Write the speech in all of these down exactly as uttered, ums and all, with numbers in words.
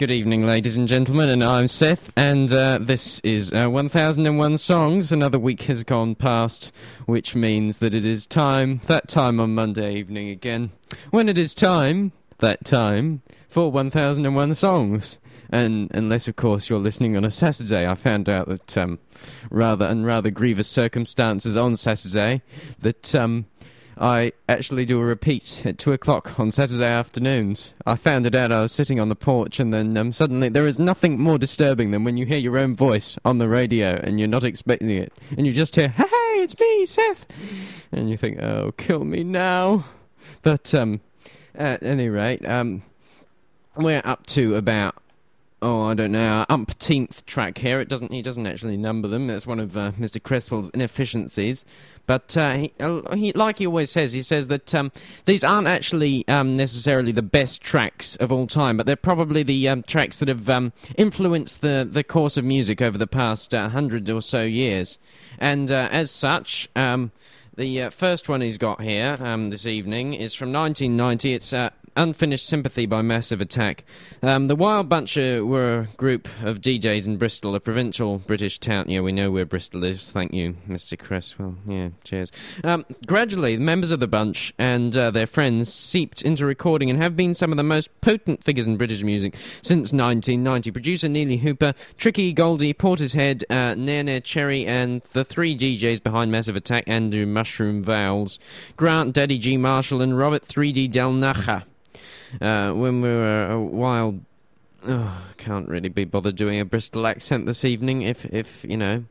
Good evening, ladies and gentlemen, and I'm Seth, and uh, this is uh, one thousand one Songs. Another week has gone past, which means that it is time, that time on Monday evening again, when it is time, that time, for one thousand one Songs. And unless, of course, you're listening on a Saturday, I found out that, um, rather, and rather grievous circumstances on Saturday, that, um... I actually do a repeat at two o'clock on Saturday afternoons. I found it out, I was sitting on the porch, and then um, suddenly there is nothing more disturbing than when you hear your own voice on the radio and you're not expecting it. And you just hear, hey, it's me, Seth! And you think, oh, kill me now. But um, at any rate, um, we're up to about... Oh, I don't know, umpteenth track here. It doesn't. He doesn't actually number them. That's one of uh, Mister Cresswell's inefficiencies. But uh, he, uh, he, like he always says, he says that um, these aren't actually um, necessarily the best tracks of all time, but they're probably the um, tracks that have um, influenced the, the course of music over the past uh, hundred or so years. And uh, as such, um, the uh, first one he's got here um, this evening is from nineteen ninety. It's... Uh, Unfinished Sympathy by Massive Attack. Um, the Wild Bunch uh, were a group of D Js in Bristol, a provincial British town. Yeah, we know where Bristol is. Thank you, Mister Cresswell. Yeah, cheers. Um, gradually, the members of the bunch and uh, their friends seeped into recording and have been some of the most potent figures in British music since nineteen ninety. Producer Neely Hooper, Tricky Goldie, Portishead, uh, Nene Cherry, and the three D Js behind Massive Attack, Andrew Mushroom Vowels, Grant, Daddy G. Marshall, and Robert three D Del Naja. Uh, when we were a while... Oh, I can't really be bothered doing a Bristol accent this evening, if, if you know...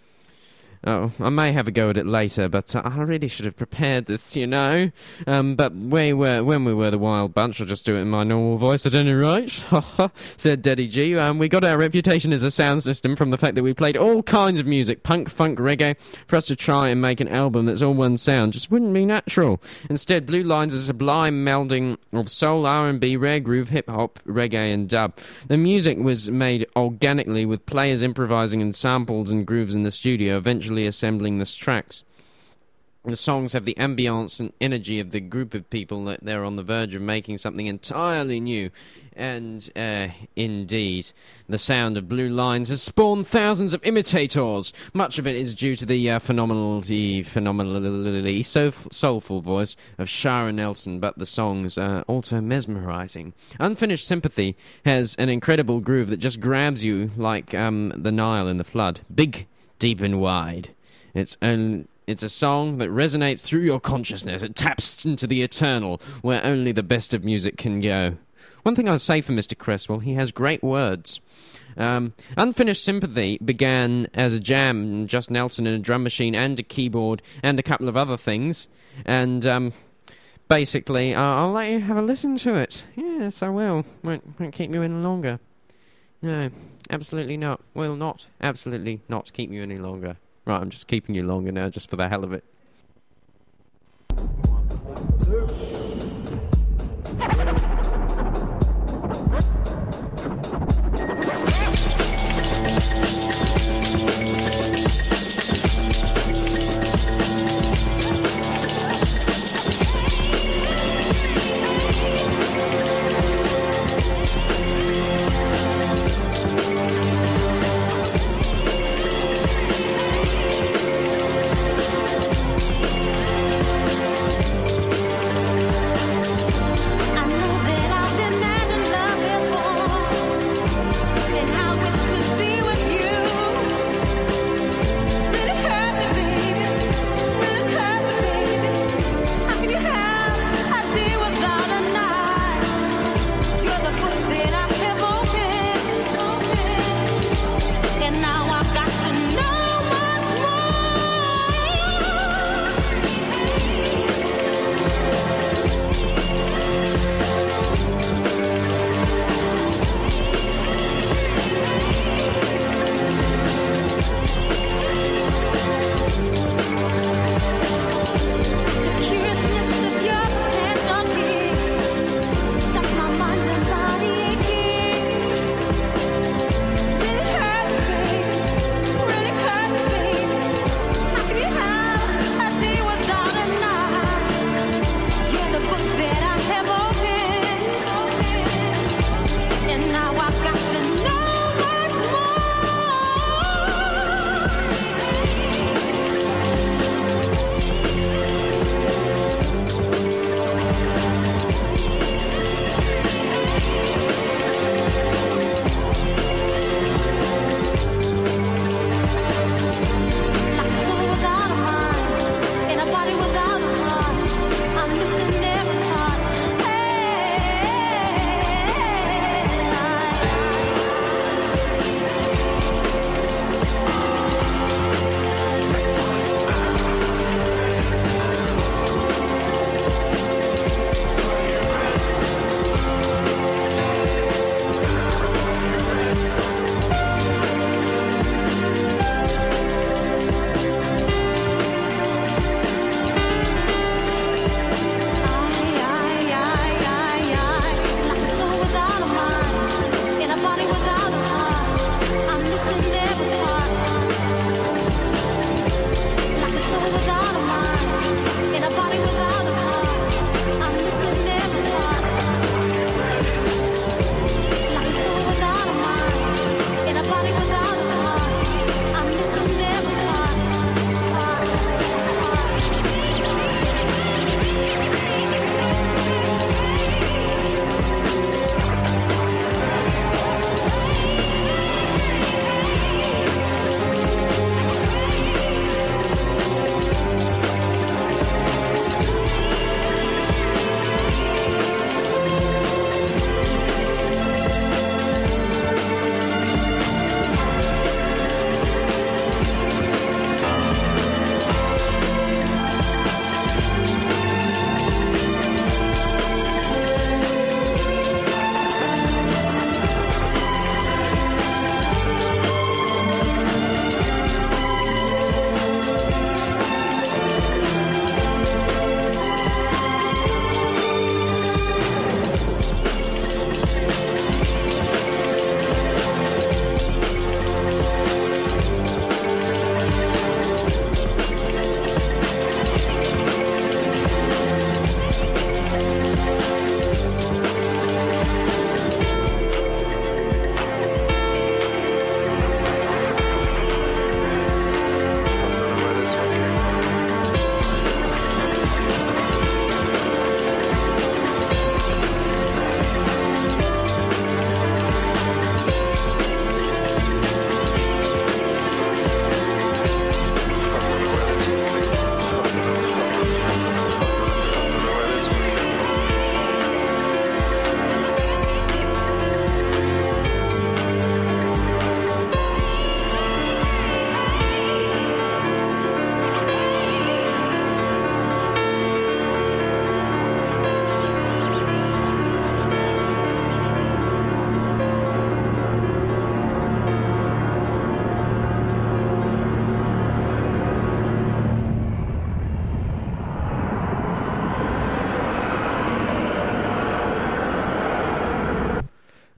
Oh, I may have a go at it later, but uh, I really should have prepared this, you know. Um, but we were, when we were the Wild Bunch, I'll just do it in my normal voice at any rate, said Daddy G. Um, we got our reputation as a sound system from the fact that we played all kinds of music, punk, funk, reggae. For us to try and make an album that's all one sound just wouldn't be natural. Instead, Blue Lines is a sublime melding of soul, R and B, rare groove, hip-hop, reggae and dub. The music was made organically with players improvising and samples and grooves in the studio, eventually assembling the tracks. The songs have the ambience and energy of the group of people that they're on the verge of making something entirely new. And, uh, indeed, the sound of Blue Lines has spawned thousands of imitators. Much of it is due to the uh, phenomenally, phenomenally soulful, soulful voice of Shara Nelson, but the songs are also mesmerizing. Unfinished Sympathy has an incredible groove that just grabs you like um, the Nile in the flood. Big, deep and wide. It's only... It's a song that resonates through your consciousness. It taps into the eternal, where only the best of music can go. One thing I'll say for Mister Cresswell, he has great words. Um, Unfinished Sympathy began as a jam, just Nelson and a drum machine and a keyboard and a couple of other things. And um, basically, uh, I'll let you have a listen to it. Yes, I will. Won't, won't keep you any longer. No, absolutely not. Will not, absolutely not keep you any longer. Right, I'm just keeping you longer now, just for the hell of it.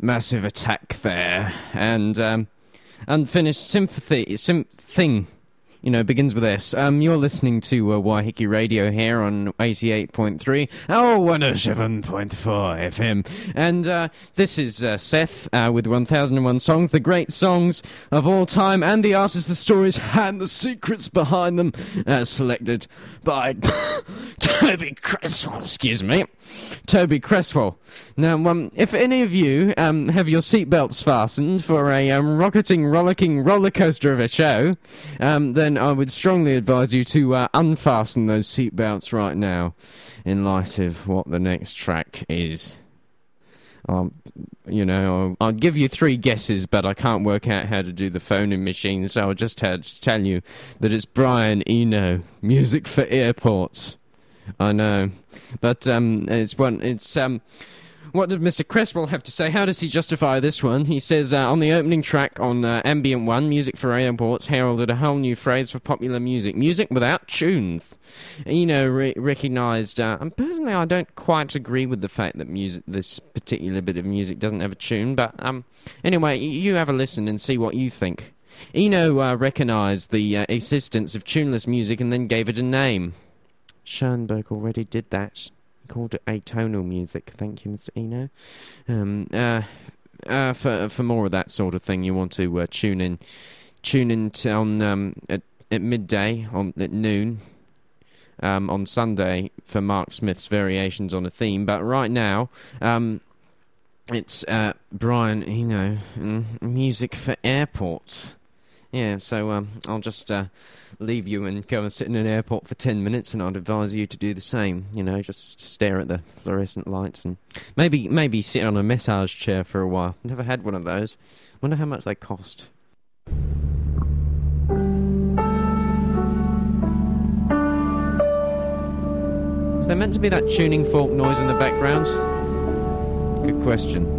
Massive Attack there. And um, Unfinished Sympathy, Sim- Thing. You know, begins with S. Um, you're listening to uh, Waiheke Radio here on eighty-eight point three, oh, one oh seven point four F M. And uh, this is uh, Seth uh, with one thousand one Songs, the great songs of all time, and the artists, the stories, and the secrets behind them, uh, selected by Toby Cresswell, excuse me. Toby Cresswell. Now, um, if any of you um, have your seatbelts fastened for a um, rocketing, rollicking roller coaster of a show, um, then I would strongly advise you to uh, unfasten those seatbelts right now, in light of what the next track is. Um, you know, I'll, I'll give you three guesses, but I can't work out how to do the phoning machine, so I'll just have to tell you that it's Brian Eno, Music for Airports. I know, but um, it's one. It's um, what did Mister Cresswell have to say? How does he justify this one? He says uh, on the opening track on uh, Ambient One, Music for Airports heralded a whole new phrase for popular music: music without tunes. Eno re- recognised. Uh, and personally, I don't quite agree with the fact that music, this particular bit of music, doesn't have a tune. But um, anyway, you have a listen and see what you think. Eno uh, recognised the uh, existence of tuneless music and then gave it a name. Schoenberg already did that. He called it atonal music. Thank you, Mister Eno. Um, uh, uh, for for more of that sort of thing, you want to uh, tune in, tune in to on um, at, at midday on at noon, um, on Sunday for Mark Smith's variations on a theme. But right now, um, it's uh, Brian Eno, mm, Music for Airports. Yeah, so um, I'll just uh, leave you and go and sit in an airport for ten minutes, and I'd advise you to do the same. You know, just stare at the fluorescent lights and maybe maybe sit on a massage chair for a while. Never had one of those. Wonder how much they cost. Is there meant to be that tuning fork noise in the background? Good question.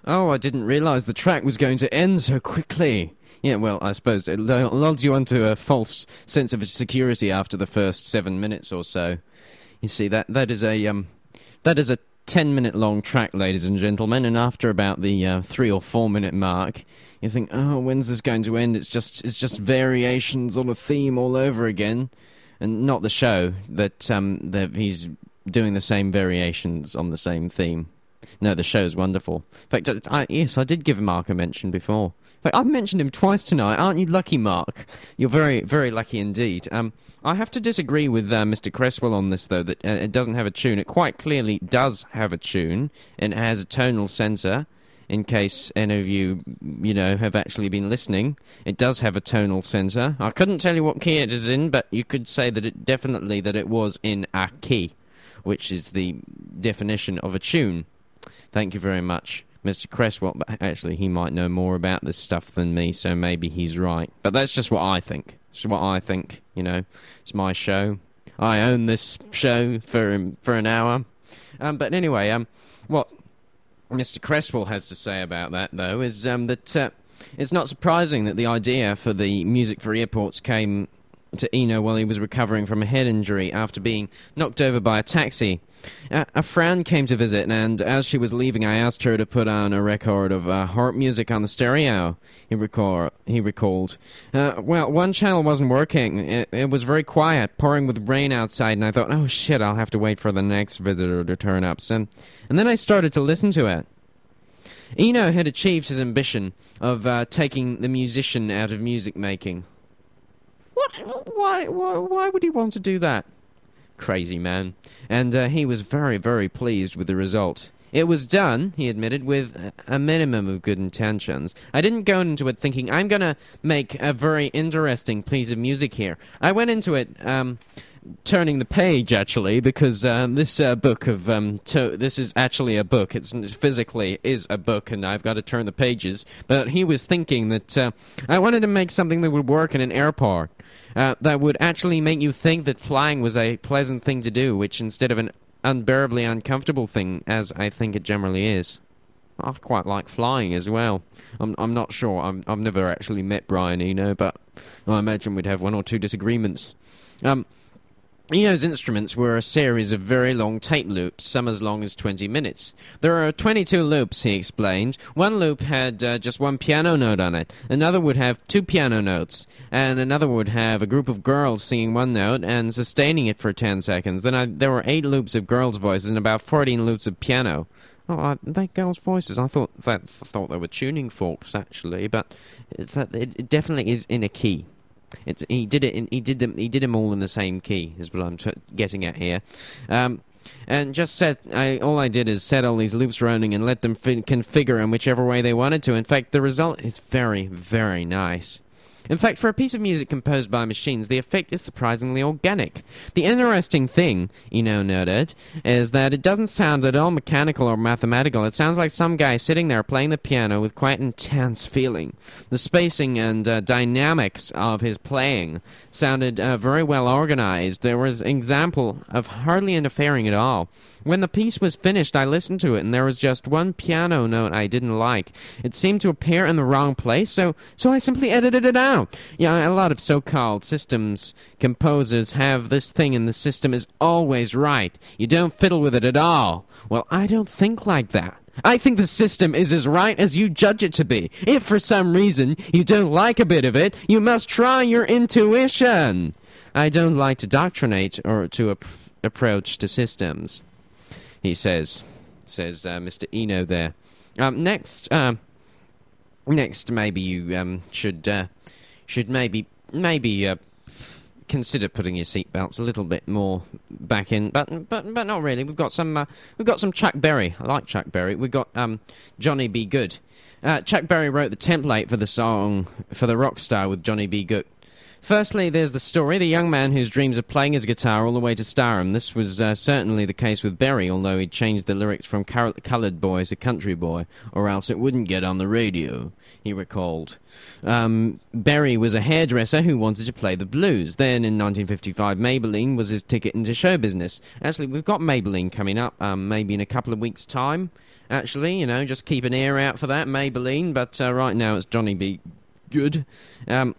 Oh, I didn't realise the track was going to end so quickly. Yeah, well, I suppose it lulls you onto a false sense of security after the first seven minutes or so. You see, that that is a um, that is a ten-minute-long track, ladies and gentlemen, and after about the uh, three or four-minute mark, you think, oh, when's this going to end? It's just it's just variations on a theme all over again, and not the show that um that he's doing the same variations on the same theme. No, the show's wonderful. In fact, I, yes, I did give Mark a mention before. In fact, I've mentioned him twice tonight. Aren't you lucky, Mark? You're very, very lucky indeed. Um, I have to disagree with uh, Mister Cresswell on this, though, that uh, it doesn't have a tune. It quite clearly does have a tune, and it has a tonal sensor, in case any of you, you know, have actually been listening. It does have a tonal sensor. I couldn't tell you what key it is in, but you could say that it definitely that it was in a key, which is the definition of a tune. Thank you very much, Mister Cresswell. But actually, he might know more about this stuff than me, so maybe he's right. But that's just what I think. It's what I think, you know. It's my show. I own this show for for an hour. Um, but anyway, um, what Mister Cresswell has to say about that, though, is um, that uh, it's not surprising that the idea for the Music for Earports came to Eno while he was recovering from a head injury after being knocked over by a taxi. Uh, a friend came to visit, and as she was leaving, I asked her to put on a record of uh, harp music on the stereo, he, recall, he recalled. Uh, well, one channel wasn't working. It, it was very quiet, pouring with rain outside, and I thought, oh shit, I'll have to wait for the next visitor to turn up. So, and then I started to listen to it. Eno had achieved his ambition of uh, taking the musician out of music making. What? Why, why, why would he want to do that? Crazy man. And uh, he was very, very pleased with the result. It was done, he admitted, with a minimum of good intentions. I didn't go into it thinking, I'm going to make a very interesting piece of music here. I went into it um, turning the page, actually, because um, this uh, book of... Um, to- this is actually a book. It's, it's physically is a book, and I've got to turn the pages. But he was thinking that uh, I wanted to make something that would work in an airport. Uh, that would actually make you think that flying was a pleasant thing to do, which instead of an unbearably uncomfortable thing, as I think it generally is. I quite like flying as well. I'm I'm not sure. I'm, I've never actually met Brian Eno, but I imagine we'd have one or two disagreements. Um, Eno's instruments were a series of very long tape loops, some as long as twenty minutes. There are twenty-two loops, he explained. One loop had uh, just one piano note on it. Another would have two piano notes. And another would have a group of girls singing one note and sustaining it for ten seconds. Then I, there were eight loops of girls' voices and about fourteen loops of piano. Oh, are they girls' voices? I thought that I thought they were tuning forks, actually, but it, it definitely is in a key. It's, he did it. In, he did them. He did them all in the same key. Is what I'm t- getting at here. Um, and just set. I, all I did is set all these loops running and let them fi- configure in whichever way they wanted to. In fact, the result is very, very nice. In fact, for a piece of music composed by machines, the effect is surprisingly organic. The interesting thing, Eno noted, is that it doesn't sound at all mechanical or mathematical. It sounds like some guy sitting there playing the piano with quite intense feeling. The spacing and uh, dynamics of his playing sounded uh, very well organized. There was an example of hardly interfering at all. When the piece was finished, I listened to it, and there was just one piano note I didn't like. It seemed to appear in the wrong place, so so I simply edited it out. Yeah, a lot of so-called systems composers have this thing, and the system is always right. You don't fiddle with it at all. Well, I don't think like that. I think the system is as right as you judge it to be. If for some reason you don't like a bit of it, you must try your intuition. I don't like to doctrinate or to ap- approach to systems. He says, says uh, Mister Eno there. Um, next, um, next, maybe you um, should uh, should maybe maybe uh, consider putting your seatbelts a little bit more back in, but but but not really. We've got some uh, we've got some Chuck Berry. I like Chuck Berry. We've got um, Johnny B. Good. Uh, Chuck Berry wrote the template for the song for the rock star with Johnny B. Good. Firstly, there's the story, the young man whose dreams of playing his guitar all the way to stardom. This was uh, certainly the case with Berry, although he'd changed the lyrics from car- coloured boy to country boy, or else it wouldn't get on the radio, he recalled. Um, Berry was a hairdresser who wanted to play the blues. Then, in nineteen fifty-five, Maybelline was his ticket into show business. Actually, we've got Maybelline coming up, um, maybe in a couple of weeks' time. Actually, you know, just keep an ear out for that, Maybelline, but uh, right now it's Johnny B. Good. Um...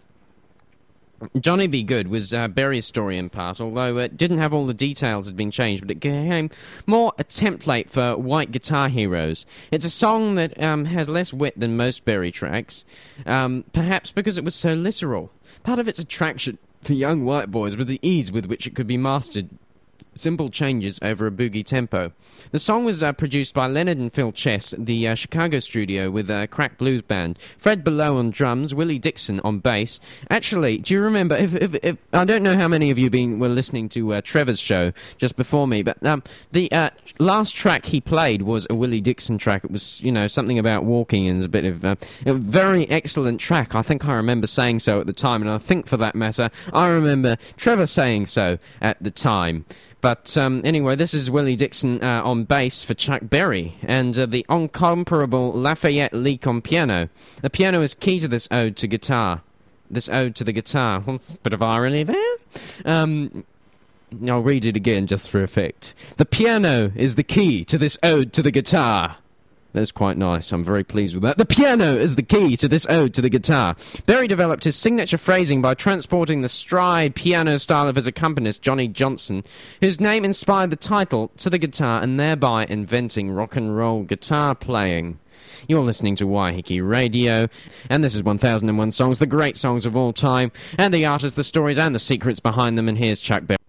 Johnny B. Good was uh, Berry's story in part, although it didn't have all the details had been changed, but it became more a template for white guitar heroes. It's a song that um, has less wit than most Berry tracks, um, perhaps because it was so literal. Part of its attraction for young white boys was the ease with which it could be mastered. Simple changes over a boogie tempo. The song was uh, produced by Leonard and Phil Chess, the uh, Chicago studio with a crack blues band. Fred Below on drums, Willie Dixon on bass. Actually, do you remember, if, if, if I don't know how many of you been were listening to uh, Trevor's show just before me, but um, the uh, last track he played was a Willie Dixon track. It was, you know, something about walking and a bit of uh, a very excellent track. I think I remember saying so at the time, and I think for that matter, I remember Trevor saying so at the time. But um, anyway, this is Willie Dixon uh, on bass for Chuck Berry, and uh, the incomparable Lafayette Leak on piano. The piano is key to this ode to guitar. This ode to the guitar. Well, bit of irony there. Um, I'll read it again just for effect. The piano is the key to this ode to the guitar. That's quite nice. I'm very pleased with that. The piano is the key to this ode to the guitar. Berry developed his signature phrasing by transporting the stride piano style of his accompanist, Johnny Johnson, whose name inspired the title, to the guitar, and thereby inventing rock and roll guitar playing. You're listening to Waiheke Radio, and this is one thousand one Songs, the great songs of all time, and the artists, the stories, and the secrets behind them, and here's Chuck Berry.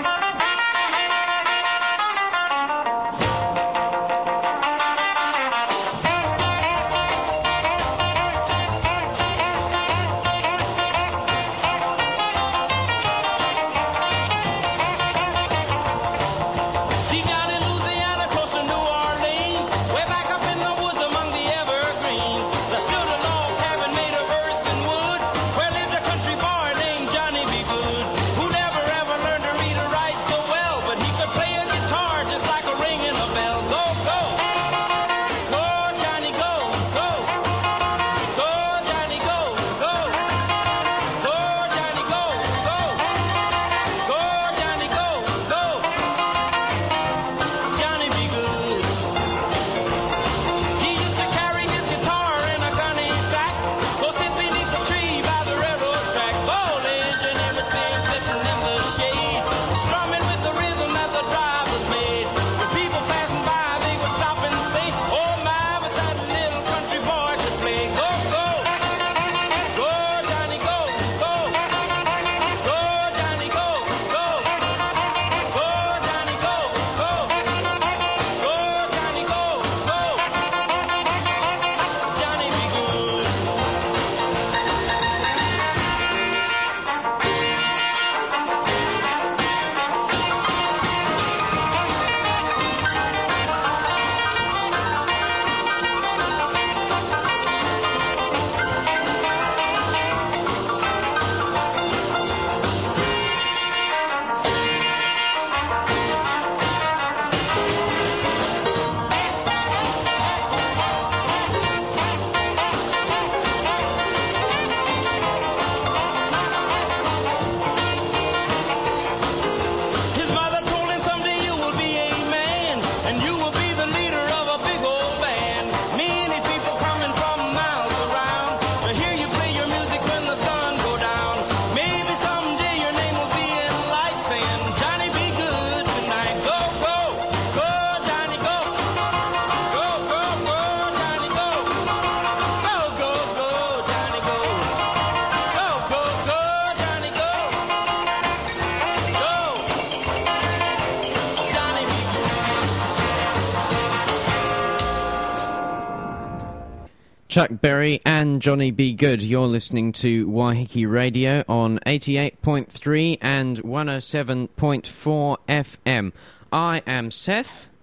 Chuck Berry and Johnny B. Good. You're listening to Waiheke Radio on eighty-eight point three and one oh seven point four F M. I am Seth,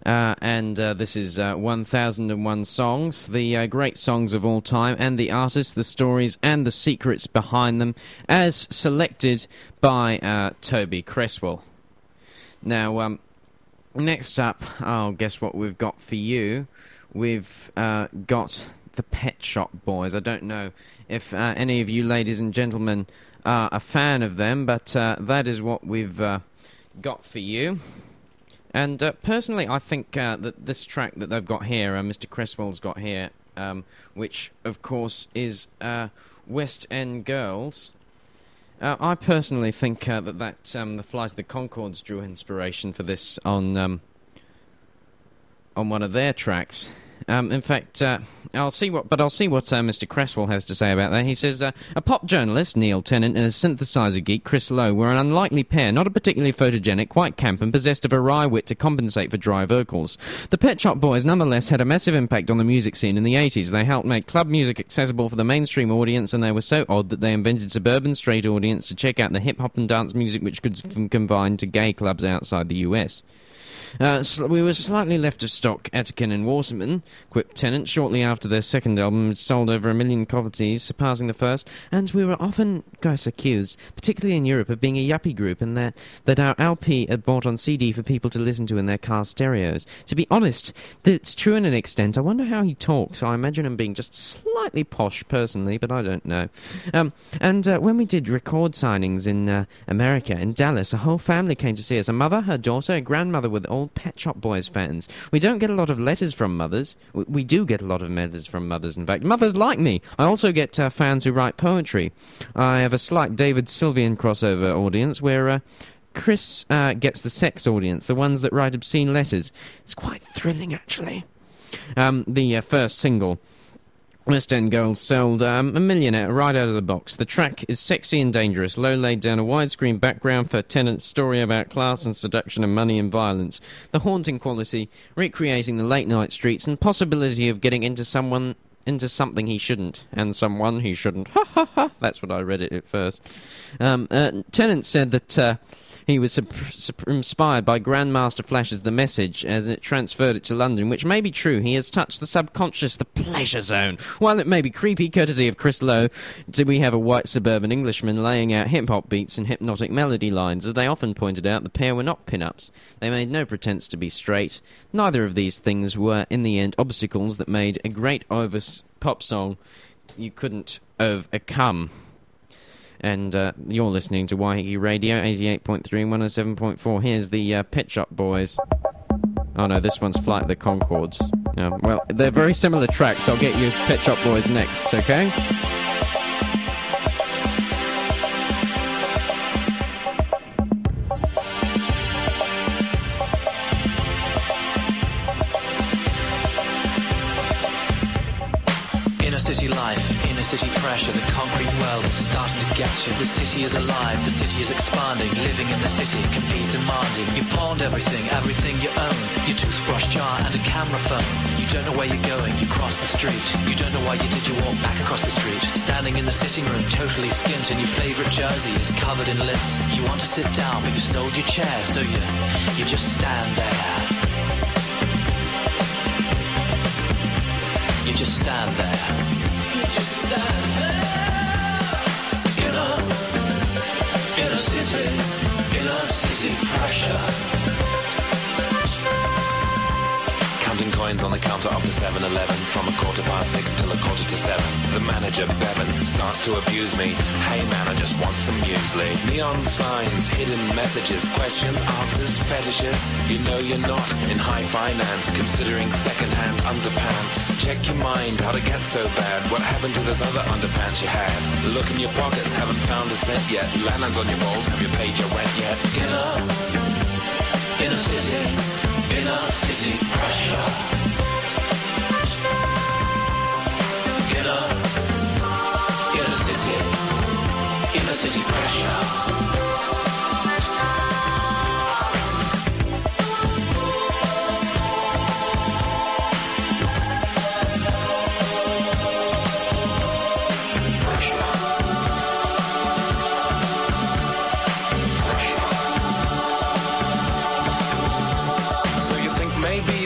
Uh, and uh, this is uh, one thousand and one Songs, the uh, great songs of all time, and the artists, the stories, and the secrets behind them, as selected by uh, Toby Cresswell. Now, um, next up, oh, guess what we've got for you? We've uh, got the Pet Shop Boys. I don't know if uh, any of you ladies and gentlemen are a fan of them, but uh, that is what we've uh, got for you. And uh, personally, I think uh, that this track that they've got here, uh, Mister Cresswell's got here, um, which, of course, is uh, West End Girls. Uh, I personally think uh, that, that um, the Flight of the Conchords drew inspiration for this on um, on one of their tracks. Um, in fact, uh, I'll see what, but I'll see what uh, Mister Cresswell has to say about that. He says, uh, a pop journalist, Neil Tennant, and a synthesizer geek, Chris Lowe, were an unlikely pair, not a particularly photogenic, quite camp, and possessed of a wry wit to compensate for dry vocals. The Pet Shop Boys, nonetheless, had a massive impact on the music scene in the eighties. They helped make club music accessible for the mainstream audience, and they were so odd that they invented suburban straight audience to check out the hip-hop and dance music which could f- combine to gay clubs outside the U S. Uh, sl- we were slightly left of stock, Atkin and Waterman, quipped Tennant. Shortly after their second album had sold over a million copies, surpassing the first, and we were often got accused, particularly in Europe, of being a yuppie group, and that, that our L P had bought on C D for people to listen to in their car stereos. To be honest, it's true in an extent. I wonder how he talks. I imagine him being just slightly posh, personally, but I don't know. Um, and uh, when we did record signings in uh, America, in Dallas, a whole family came to see us. A mother, her daughter, a grandmother with all Pet Shop Boys fans. We don't get a lot of letters from mothers. We, we do get a lot of letters from mothers, in fact. Mothers like me. I also get uh, fans who write poetry. I have a slight David Sylvian crossover audience where uh, Chris uh, gets the sex audience, the ones that write obscene letters. It's quite thrilling, actually. Um, the uh, first single, West End Girls, sold um, a millionaire right out of the box. The track is sexy and dangerous. Lowe laid down a widescreen background for Tennant's story about class and seduction and money and violence. The haunting quality, recreating the late-night streets, and possibility of getting into someone into something he shouldn't, and someone he shouldn't. Ha ha ha! That's what I read it at first. Um, uh, Tennant said that uh, he was sup- sup- inspired by Grandmaster Flash's The Message as it transferred it to London, which may be true. He has touched the subconscious, the pleasure zone. While it may be creepy, courtesy of Chris Lowe, do we have a white suburban Englishman laying out hip-hop beats and hypnotic melody lines. As they often pointed out, the pair were not pin-ups. They made no pretense to be straight. Neither of these things were, in the end, obstacles that made a great overs pop song you couldn't overcome. And uh, you're listening to Waiheke Radio, eighty-eight point three and one oh seven point four. Here's the uh, Pet Shop Boys. Oh no, this one's Flight of the Conchords. Um, well, they're very similar tracks. I'll get you Pet Shop Boys next, okay? City life, inner city pressure, the concrete world is starting to get you. The city is alive, the city is expanding, living in the city can be demanding. You've pawned everything, everything you own, your toothbrush jar and a camera phone. You don't know where you're going, you cross the street. You don't know why you did, you walk back across the street. Standing in the sitting room, totally skint, and your favourite jersey is covered in lint. You want to sit down, but you've sold your chair, so you, you just stand there. You just stand there. You just stand there. In a, in a city, in a city pressure. Counting coins on the counter of the seven eleven from a quarter past six till a quarter to seven. The manager, Bevan, starts to abuse me. Hey man, I just want some muesli. Neon signs, hidden messages, questions, answers, fetishes. You know you're not in high finance, considering second-hand underpants. Check your mind, how to get so bad. What happened to those other underpants you had? Look in your pockets, haven't found a cent yet. Landlines on your balls, have you paid your rent yet? In a, in a city, in a city pressure. In a, in a city, in a city pressure. Maybe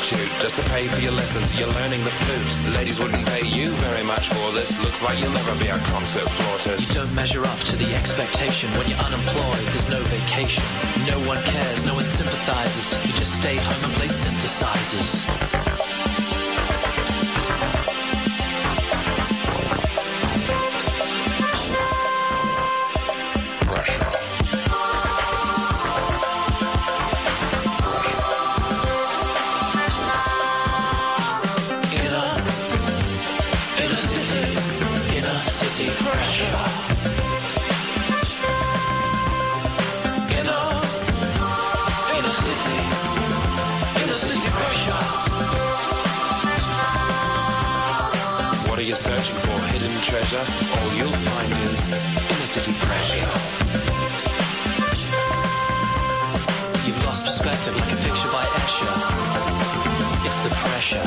prostitute just to pay for your lessons. You're learning the flute. Ladies wouldn't pay you very much for this. Looks like you'll never be a concert flautist. You don't measure up to the expectation. When you're unemployed, there's no vacation. No one cares, no one sympathizes. You just stay home and play synthesizers. Searching for hidden treasure, all you'll find is inner city pressure. You've lost perspective like a picture by Escher. It's the pressure.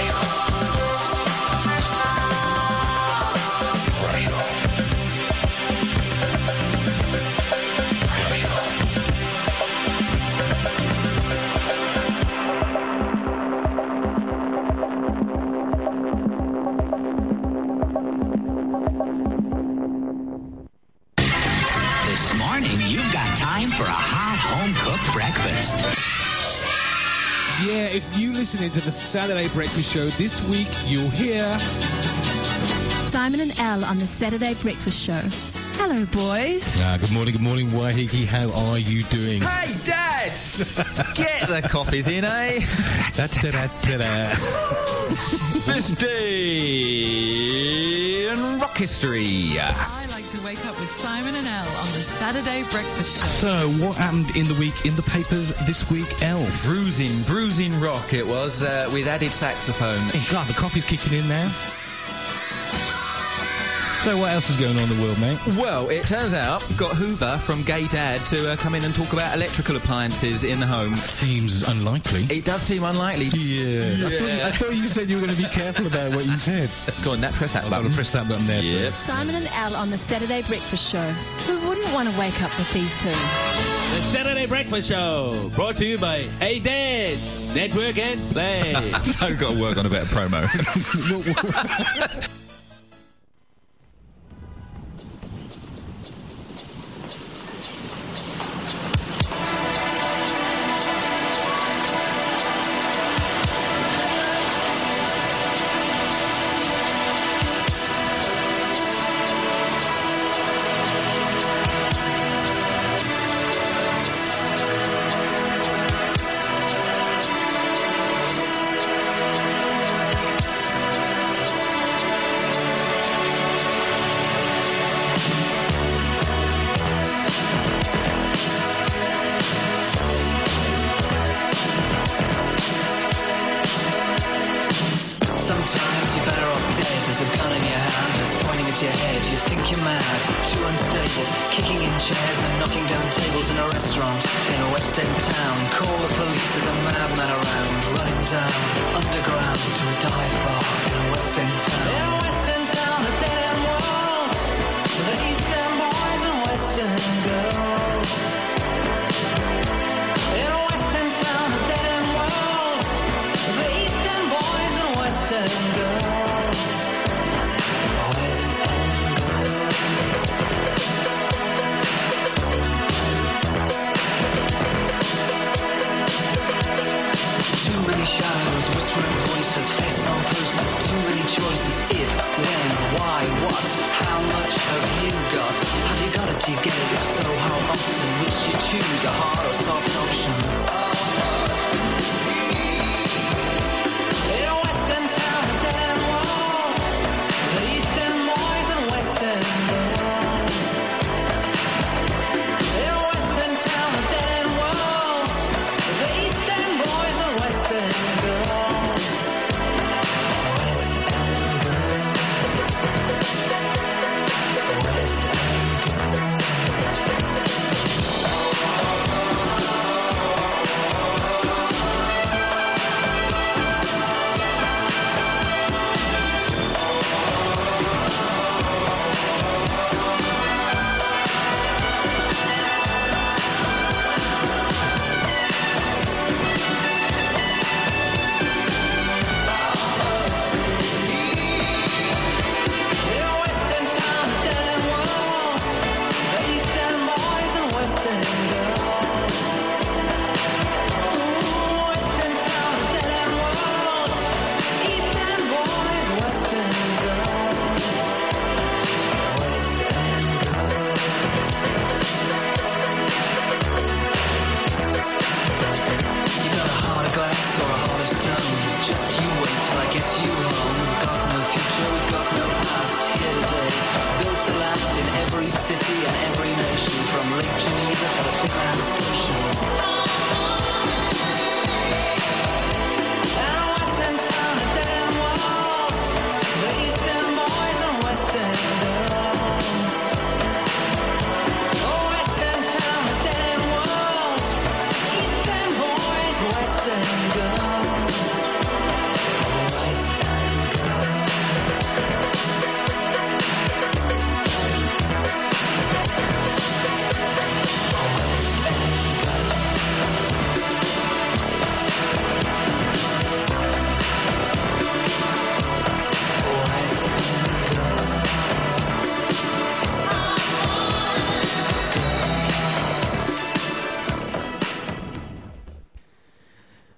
Yeah, if you listening to the Saturday Breakfast Show this week, you'll hear Simon and Elle on the Saturday Breakfast Show. Hello, boys. Ah, good morning, good morning, Waiheke. How are you doing? Hey, dads! Get the coffees in, eh? Mister and rock history. I like to wake up with Simon and Elle on the Saturday Breakfast Show. So, what happened in the week in the papers this week, Elle? Bruising, bruising rock it was, uh, with added saxophone. Oh, God, the coffee's kicking in now. So what else is going on in the world, mate? Well, it turns out we've got Hoover from Gay Dad to uh, come in and talk about electrical appliances in the home. Seems unlikely. It does seem unlikely. Yeah. yeah. I, thought, I thought you said you were going to be careful about what you said. Go on, that, press that I'm button. going to press that button there. Yep. Simon and Elle on the Saturday Breakfast Show. Who wouldn't want to wake up with these two? The Saturday Breakfast Show, brought to you by Hey Dads, Network and Play. I've got to work on a better promo.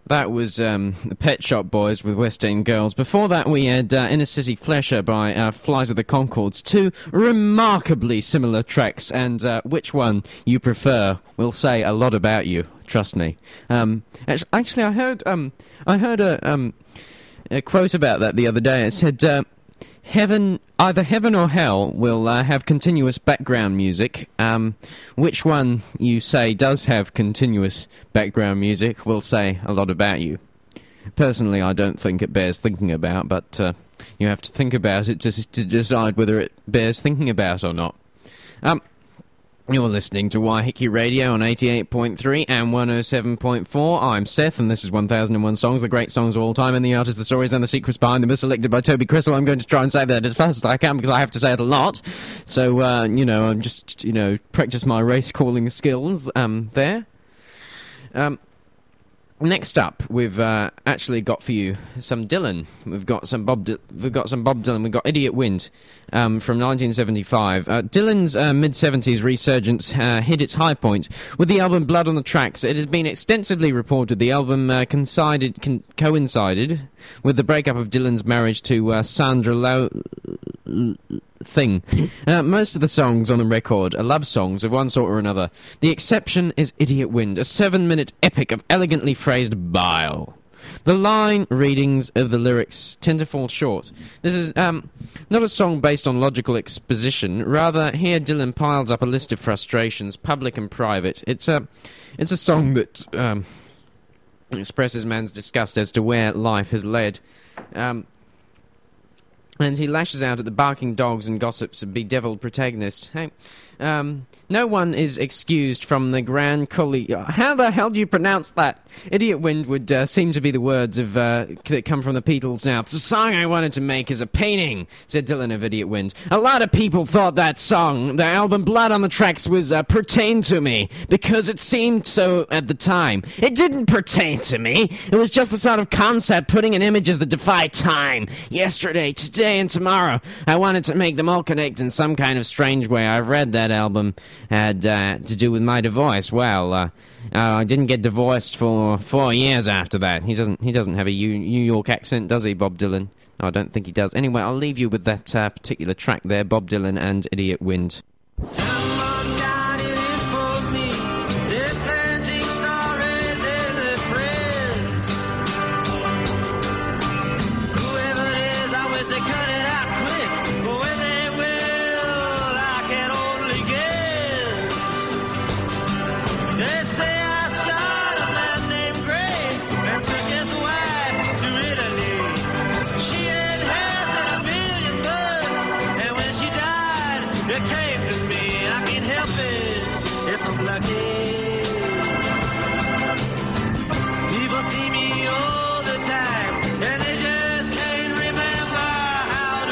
That was um, the Pet Shop Boys with West End Girls. Before that, we had uh, Inner City Flesher by uh, Flight of the Conchords. Two remarkably similar tracks, and uh, which one you prefer will say a lot about you. Trust me. Um, actually, I heard um, I heard a, um, a quote about that the other day. It said, uh, "Heaven, either heaven or hell, will uh, have continuous background music. Um, which one you say does have continuous background music will say a lot about you." Personally, I don't think it bears thinking about, but uh, you have to think about it to, to decide whether it bears thinking about or not. Um, you're listening to Waiheke Radio on eighty-eight point three and one oh seven point four. I'm Seth, and this is one thousand one Songs, the great songs of all time, and the artists, the stories, and the secrets behind them are selected by Toby Crystal. I'm going to try and say that as fast as I can, because I have to say it a lot. So, uh, you know, I'm just, you know, practice my race-calling skills um, there. Um... Next up, we've uh, actually got for you some Dylan. We've got some Bob. Di- we've got some Bob Dylan. We've got "Idiot Wind" um, from nineteen seventy-five. Uh, Dylan's uh, mid seventies resurgence uh, hit its high point with the album "Blood on the Tracks." It has been extensively reported the album uh, coincided, con- coincided with the breakup of Dylan's marriage to uh, Sandra Lo. Thing. Uh, most of the songs on the record are love songs of one sort or another. The exception is "Idiot Wind," a seven-minute epic of elegantly phrased bile. The line readings of the lyrics tend to fall short. This is um, not a song based on logical exposition. Rather, here Dylan piles up a list of frustrations, public and private. It's a, it's a song that um, expresses man's disgust as to where life has led. Um... And he lashes out at the barking dogs and gossips of bedeviled protagonists. Hey, um, no one is excused from the grand colli... How the hell do you pronounce that? "Idiot Wind" would uh, seem to be the words of uh, that come from the Beatles now. "The song I wanted to make is a painting," said Dylan of "Idiot Wind. "A lot of people thought that song, the album Blood on the Tracks, was uh, pertain to me, because it seemed so at the time. It didn't pertain to me. It was just the sort of concept putting in images that defy time. Yesterday, today, and tomorrow. I wanted to make them all connect in some kind of strange way. I've read that album had uh, to do with my divorce. Well, uh, uh, I didn't get divorced for four years after that." He doesn't He doesn't have a U- New York accent, does he, Bob Dylan? No, I don't think he does. Anyway, I'll leave you with that uh, particular track there, Bob Dylan and "Idiot Wind." Someone's got it in for me. They're planting stories in their friends. Whoever it is, I wish they cut it out quick. But when they will, I can only guess. They say I shot a man named Gray and took his wife to Italy. She inherited a million bucks, and when she died, it came to me. I can't help it if I'm lucky. People see me all the time, and they just can't remember how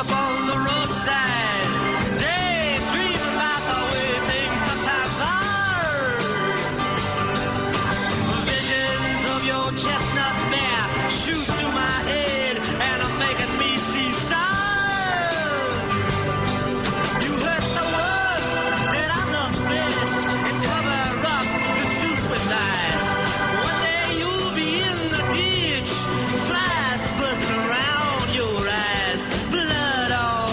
up on the roadside. Daydream about the way things sometimes are. Visions of your chestnut mare shoot through my head and are making me see stars. You hurt the words that I love best and cover up the truth with lies. One day you'll be in the ditch, flies buzzing around your eyes, blood all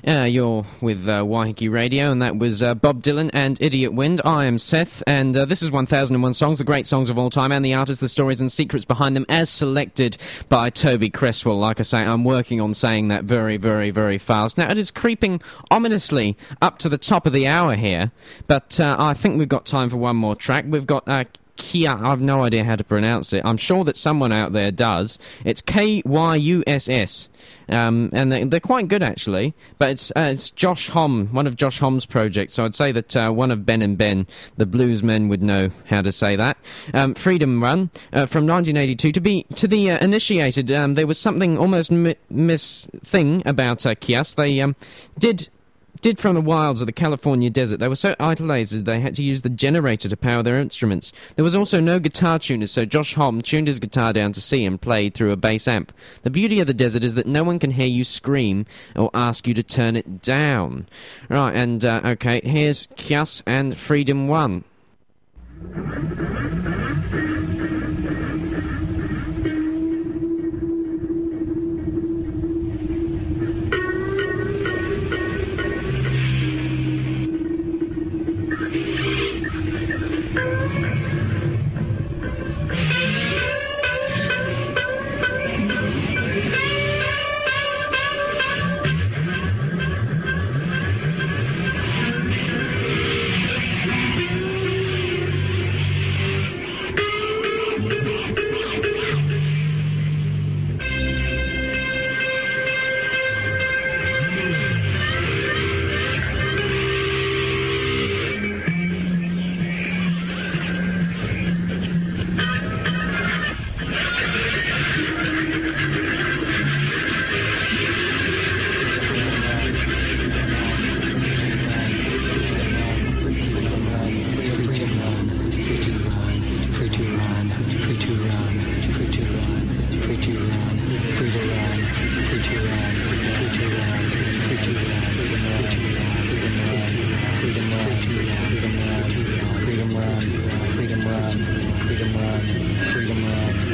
Uh, you're with uh, Waiheke Radio, and that was uh, Bob Dylan and Idiot Wind. I am Seth, and uh, this is one thousand one Songs, the great songs of all time, and the artists, the stories and secrets behind them, as selected by Toby Cresswell. Like I say, I'm working on saying that very, very, very fast. Now, it is creeping ominously up to the top of the hour here, but uh, I think we've got time for one more track. We've got... Uh, Kia, I have no idea how to pronounce it. I'm sure that someone out there does. It's K Y U S S, um, and they, they're quite good actually. But it's uh, it's Josh Homme, one of Josh Homme's projects. So I'd say that uh, one of Ben and Ben, the bluesmen, would know how to say that. Um, Freedom Run uh, from nineteen eighty-two. To be to the uh, initiated, um, there was something almost mi- miss thing about uh, Kias. They um, did. Did from the wilds of the California desert. They were so isolated they had to use the generator to power their instruments. There was also no guitar tuners, so Josh Homme tuned his guitar down to C and played through a bass amp. The beauty of the desert is that no one can hear you scream or ask you to turn it down. Right, and, uh, okay, here's Kias and Freedom One. Freedom run, freedom run, freedom run, freedom run.